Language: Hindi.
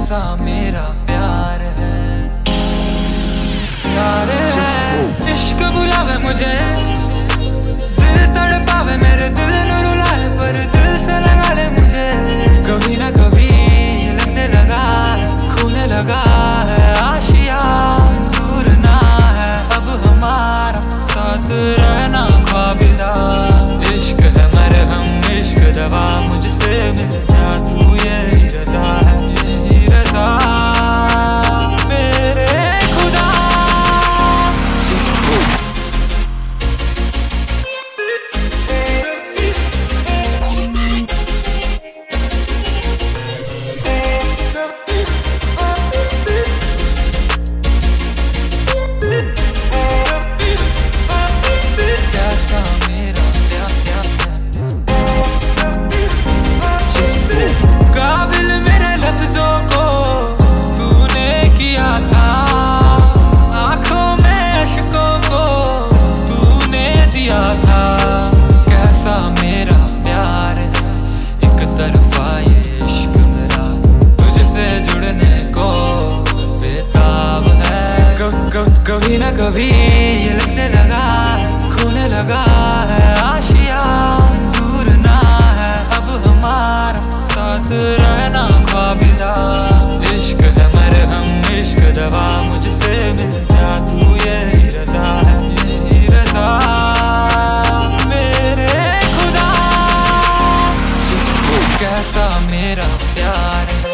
कैसा मेरा प्यार है, प्यार है। इश्क बुलावे मुझे, दिल तड़पावे मेरे दिल न रुलाए, पर दिल से लगा ले मुझे। कभी ना कभी लगने लगा, खूने लगा है आशिया, मंजूर ना है अब हमारा साथ रहना ख्वाबिदा। इश्क है मरहम, इश्क दवा, मुझसे मिल जा तू, यही रजा है, यही रजा मेरे खुदा। कैसा मेरा काबिल मेरे लफ्जों को तूने किया था, आंखों में अश्कों को तूने दिया था। कैसा मेरा प्यार है, एक तरफा ये इश्क मेरा, तुझसे जुड़ने को बेताब है। कभी ना कभी ये लगने लगा, खूने लगा है आशिया, मंजूर ना है अब हमारा साथ रहना ख्वाबिदा। इश्क है मरहम, इश्क दवा, मुझसे मिल जा तू, यही रजा है, यही रजा मेरे खुदा। कैसा मेरा प्यार है।